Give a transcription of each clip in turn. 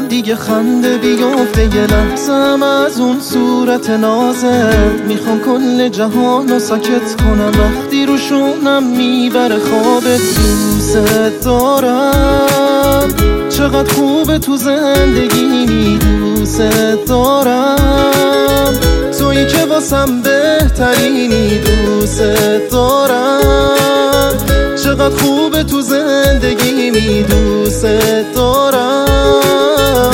ندارم دیگه خنده بیفته، یه لحظم از اون صورت نازت میخوام کل جهان رو ساکت کنم، وقتی رو شونم میبره خوابت. دوست دارم چقدر خوبه تو زندگی، دوست دارم تویی که واسم بهترینی، دوست دارم چقدر خوبه تو زندگی، دوست دارم.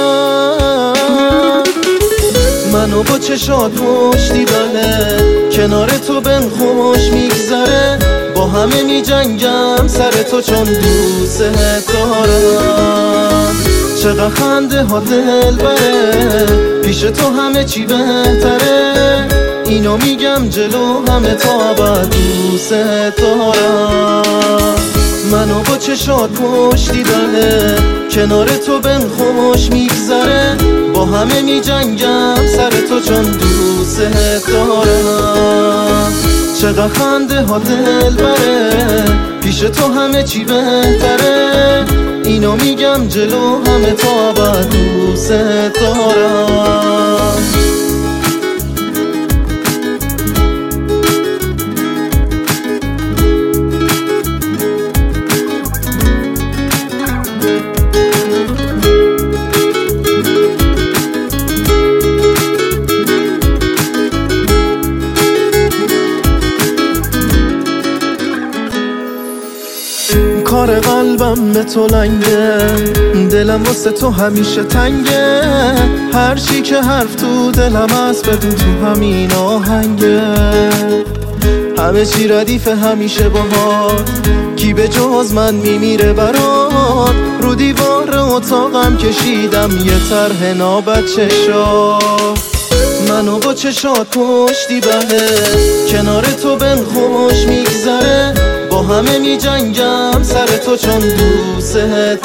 منو با چشات پشتیبانه کنار تو بهم خوش میگذره، با همه میجنگم سر تو چون دوست دارم. چقدر خنده ها دل بره، پیش تو همه چی بهتره، اینو میگم جلو همه تا ابد دوست دارم. منو با چشات پشتیبانه کنار تو بهم خوش میگذره، با همه میجنگم سر تو چون دوست دارم. چقدر خنده ها دل بره، پیش تو همه چی بهتره، اینو میگم جلو همه تا ابد دوست دارم. کار قلبم به تو لنگه، دلم واسه تو همیشه تنگه، هر چی که حرف تو دلم هست بدون تو همین آهنگه. همه چی ردیف همیشه باهات، کی به جز من میمیره برات، رو دیوار اتاقم کشیدم یه طرح نابچشا. منو با چشات پشتیبانه کنار تو بهم خوش میگذره، با همه میجنگم سر تو چون دوست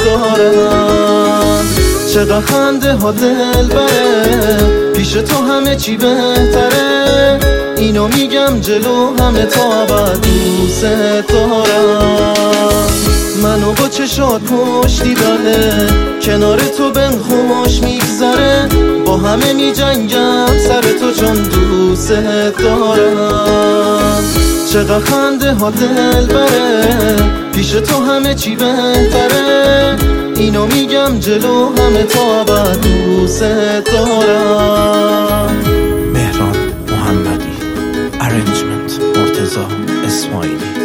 دارم. چقدر خنده ها دل بره، پیش تو همه چی بهتره، اینو میگم جلو همه تا ابد دوست دارم. منو با چشات پشتیبانه کنار تو بهم خوش میگذره، با همه میجنگم سر تو چون دوست دارم. چقدر خنده ها دل بره، پیش تو همه چی بهتره، اینو میگم جلو همه تا ابد دوست دارم. مهران محمدی، ارنجمنت مرتضی اسماعیلی.